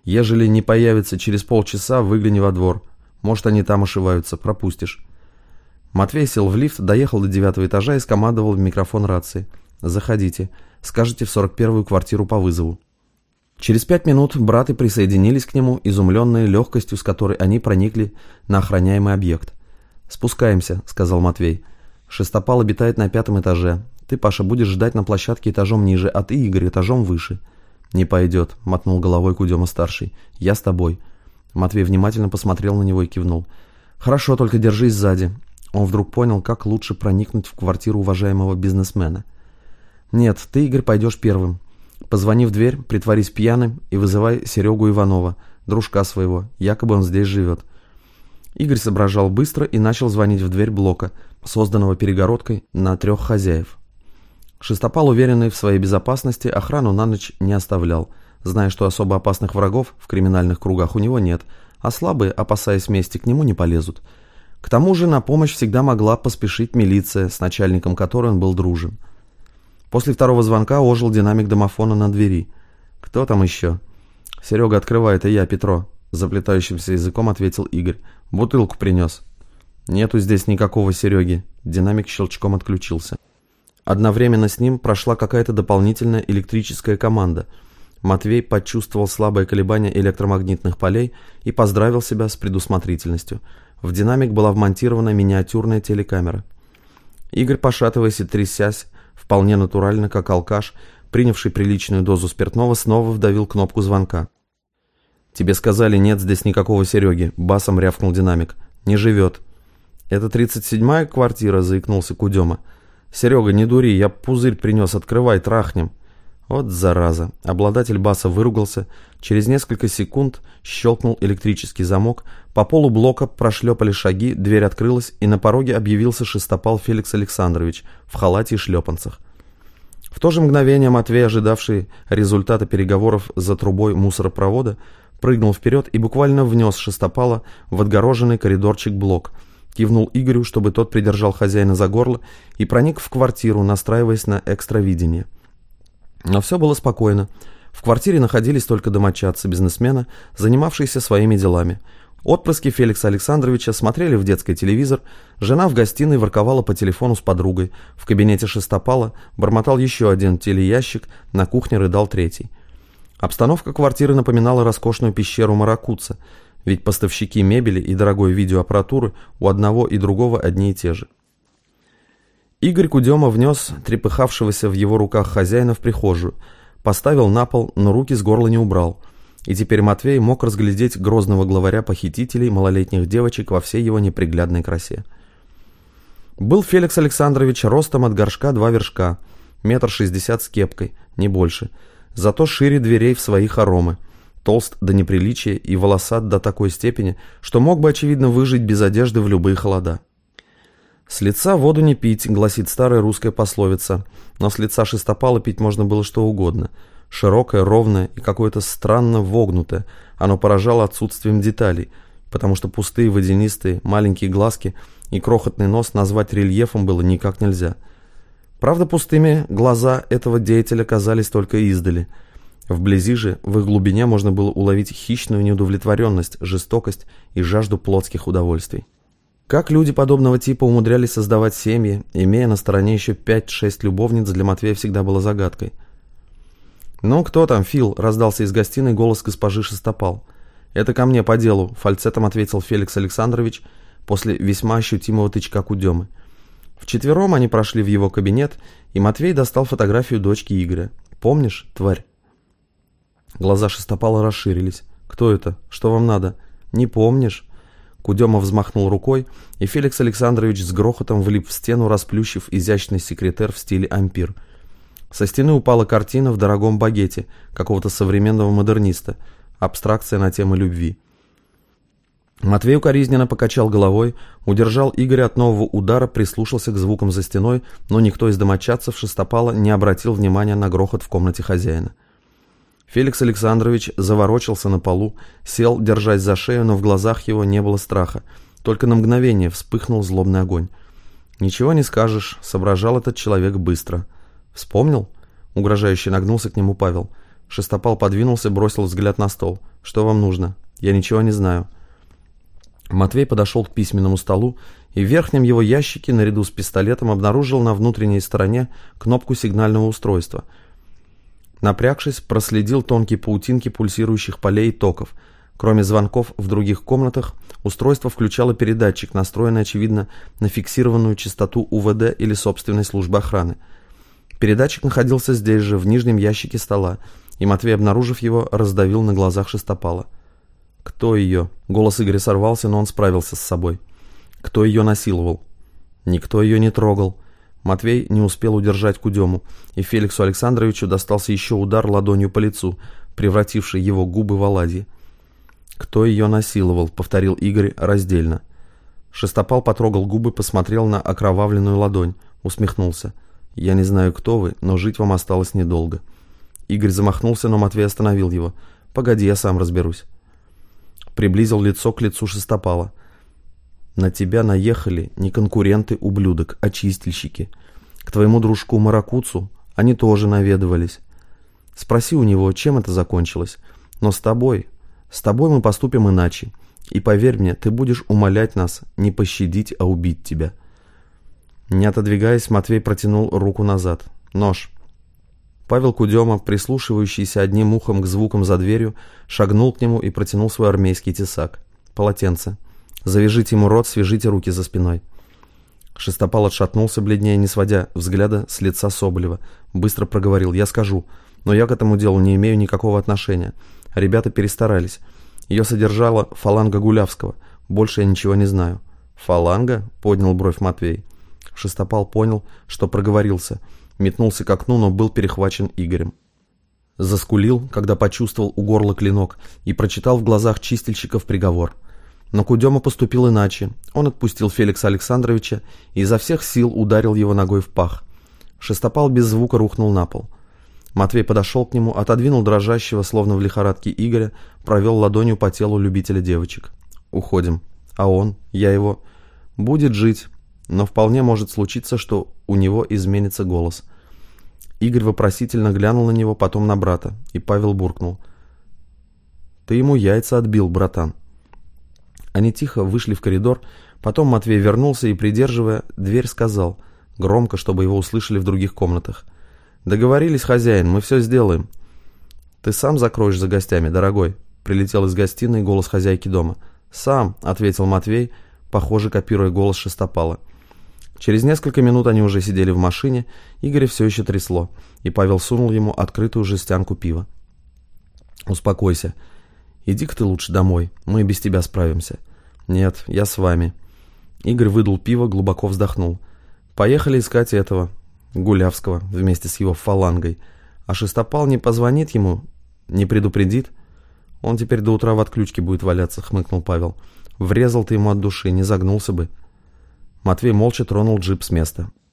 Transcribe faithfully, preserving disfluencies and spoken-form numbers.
Ежели не появится через полчаса, выгляни во двор. Может, они там ошиваются, пропустишь». Матвей сел в лифт, доехал до девятого этажа и скомандовал в микрофон рации: «Заходите. Скажете в сорок первую квартиру по вызову». Через пять минут браты присоединились к нему, изумленные легкостью, с которой они проникли на охраняемый объект. «Спускаемся», — сказал Матвей. «Шестопал обитает на пятом этаже. Ты, Паша, будешь ждать на площадке этажом ниже, а ты, Игорь, этажом выше». «Не пойдет», — мотнул головой Кудема-старший. «Я с тобой». Матвей внимательно посмотрел на него и кивнул. «Хорошо, только держись сзади». Он вдруг понял, как лучше проникнуть в квартиру уважаемого бизнесмена. «Нет, ты, Игорь, пойдешь первым. Позвони в дверь, притворись пьяным и вызывай Серегу Иванова, дружка своего, якобы он здесь живет». Игорь соображал быстро и начал звонить в дверь блока, созданного перегородкой на трех хозяев. Шестопал, уверенный в своей безопасности, охрану на ночь не оставлял, зная, что особо опасных врагов в криминальных кругах у него нет, а слабые, опасаясь мести, к нему не полезут. К тому же на помощь всегда могла поспешить милиция, с начальником которой он был дружен. После второго звонка ожил динамик домофона на двери. «Кто там еще?» «Серега, открывай, это я, Петро», — заплетающимся языком ответил Игорь. «Бутылку принес». «Нету здесь никакого Сереги». Динамик щелчком отключился. Одновременно с ним прошла какая-то дополнительная электрическая команда. Матвей почувствовал слабое колебание электромагнитных полей и поздравил себя с предусмотрительностью. В динамик была вмонтирована миниатюрная телекамера. Игорь, пошатываясь и трясясь, вполне натурально, как алкаш, принявший приличную дозу спиртного, снова вдавил кнопку звонка. «Тебе сказали, нет здесь никакого Сереги», — басом рявкнул динамик. «Не живет». «Это тридцать седьмая квартира», — заикнулся Кудема. «Серега, не дури, я пузырь принес, открывай, трахнем». Вот зараза. Обладатель баса выругался. Через несколько секунд щелкнул электрический замок, по полу блока прошлепали шаги, дверь открылась, и на пороге объявился Шестопал Феликс Александрович в халате и шлепанцах. В то же мгновение Матвей, ожидавший результата переговоров за трубой мусоропровода, прыгнул вперед и буквально внес Шестопала в отгороженный коридорчик-блок, кивнул Игорю, чтобы тот придержал хозяина за горло, и проник в квартиру, настраиваясь на экстравидение. Но все было спокойно. В квартире находились только домочадцы бизнесмена, занимавшиеся своими делами. Отпрыски Феликса Александровича смотрели в детский телевизор, жена в гостиной ворковала по телефону с подругой, в кабинете Шестопала бормотал еще один телеящик, на кухне рыдал третий. Обстановка квартиры напоминала роскошную пещеру Маракуца, ведь поставщики мебели и дорогой видеоаппаратуры у одного и другого одни и те же. Игорь Кудема внес трепыхавшегося в его руках хозяина в прихожую, поставил на пол, но руки с горла не убрал, и теперь Матвей мог разглядеть грозного главаря похитителей малолетних девочек во всей его неприглядной красе. Был Феликс Александрович ростом от горшка два вершка, метр шестьдесят с кепкой, не больше, зато шире дверей в свои хоромы, толст до неприличия и волосат до такой степени, что мог бы, очевидно, выжить без одежды в любые холода. «С лица воду не пить», — гласит старая русская пословица, но с лица Шестопала пить можно было что угодно. Широкое, ровное и какое-то странно вогнутое, оно поражало отсутствием деталей, потому что пустые водянистые маленькие глазки и крохотный нос назвать рельефом было никак нельзя. Правда, пустыми глаза этого деятеля казались только издали. Вблизи же, в их глубине можно было уловить хищную неудовлетворенность, жестокость и жажду плотских удовольствий. Как люди подобного типа умудрялись создавать семьи, имея на стороне еще пять-шесть любовниц, для Матвея всегда была загадкой. «Ну, кто там, Фил?» — раздался из гостиной голос госпожи Шестопал. «Это ко мне по делу», — фальцетом ответил Феликс Александрович после весьма ощутимого тычка Кудемы. Вчетвером они прошли в его кабинет, и Матвей достал фотографию дочки Игоря. «Помнишь, тварь?» Глаза Шестопала расширились. «Кто это? Что вам надо?» «Не помнишь?» Кудема взмахнул рукой, и Феликс Александрович с грохотом влип в стену, расплющив изящный секретер в стиле ампир. Со стены упала картина в дорогом багете какого-то современного модерниста, абстракция на тему любви. Матвей укоризненно покачал головой, удержал Игоря от нового удара, прислушался к звукам за стеной, но никто из домочадцев Шестопала не обратил внимания на грохот в комнате хозяина. Феликс Александрович заворочился на полу, сел, держась за шею, но в глазах его не было страха. Только на мгновение вспыхнул злобный огонь. «Ничего не скажешь», — соображал этот человек быстро. «Вспомнил?» — угрожающе нагнулся к нему Павел. Шестопал подвинулся, бросил взгляд на стол. «Что вам нужно? Я ничего не знаю». Матвей подошел к письменному столу и в верхнем его ящике наряду с пистолетом обнаружил на внутренней стороне кнопку сигнального устройства. Напрягшись, проследил тонкие паутинки пульсирующих полей и токов. Кроме звонков в других комнатах, устройство включало передатчик, настроенный, очевидно, на фиксированную частоту УВД или собственной службы охраны. Передатчик находился здесь же, в нижнем ящике стола, и Матвей, обнаружив его, раздавил на глазах Шестопала. «Кто ее?» Голос Игоря сорвался, но он справился с собой. «Кто ее насиловал?» «Никто ее не трогал». Матвей не успел удержать Кудему, и Феликсу Александровичу достался еще удар ладонью по лицу, превративший его губы в оладьи. «Кто ее насиловал?» — повторил Игорь раздельно. Шестопал потрогал губы, посмотрел на окровавленную ладонь, усмехнулся. «Я не знаю, кто вы, но жить вам осталось недолго». Игорь замахнулся, но Матвей остановил его. «Погоди, я сам разберусь». Приблизил лицо к лицу Шестопала. «На тебя наехали не конкуренты, ублюдок, а чистильщики. К твоему дружку Маракуцу они тоже наведывались. Спроси у него, чем это закончилось. Но с тобой, с тобой мы поступим иначе. И поверь мне, ты будешь умолять нас не пощадить, а убить тебя». Не отодвигаясь, Матвей протянул руку назад. «Нож». Павел Кудема, прислушивающийся одним ухом к звукам за дверью, шагнул к нему и протянул свой армейский тесак. «Полотенце. Завяжите ему рот, свяжите руки за спиной». Шестопал отшатнулся бледнее, не сводя взгляда с лица Соболева. Быстро проговорил: «Я скажу, но я к этому делу не имею никакого отношения. Ребята перестарались. Ее содержала фаланга Гулявского. Больше я ничего не знаю». «Фаланга?» — поднял бровь Матвей. Шестопал понял, что проговорился. Метнулся к окну, но был перехвачен Игорем. Заскулил, когда почувствовал у горла клинок, и прочитал в глазах чистильщиков приговор. Но Кудема поступил иначе. Он отпустил Феликса Александровича и изо всех сил ударил его ногой в пах. Шестопал без звука рухнул на пол. Матвей подошел к нему, отодвинул дрожащего, словно в лихорадке, Игоря, провел ладонью по телу любителя девочек. «Уходим. А он, я его, будет жить, но вполне может случиться, что у него изменится голос». Игорь вопросительно глянул на него, потом на брата, и Павел буркнул: «Ты ему яйца отбил, братан». Они тихо вышли в коридор, потом Матвей вернулся и, придерживая дверь, сказал, громко, чтобы его услышали в других комнатах: «Договорились, хозяин, мы все сделаем». «Ты сам закроешь за гостями, дорогой?» — прилетел из гостиной голос хозяйки дома. «Сам», — ответил Матвей, похоже, копируя голос Шестопала. Через несколько минут они уже сидели в машине, Игоря все еще трясло, и Павел сунул ему открытую жестянку пива. «Успокойся. Иди-ка ты лучше домой, мы без тебя справимся». «Нет, я с вами». Игорь выдул пиво, глубоко вздохнул. «Поехали искать этого, Гулявского, вместе с его фалангой. А Шестопал не позвонит ему, не предупредит? Он теперь до утра в отключке будет валяться», — хмыкнул Павел. «Врезал ты ему от души, не загнулся бы». Матвей молча тронул джип с места.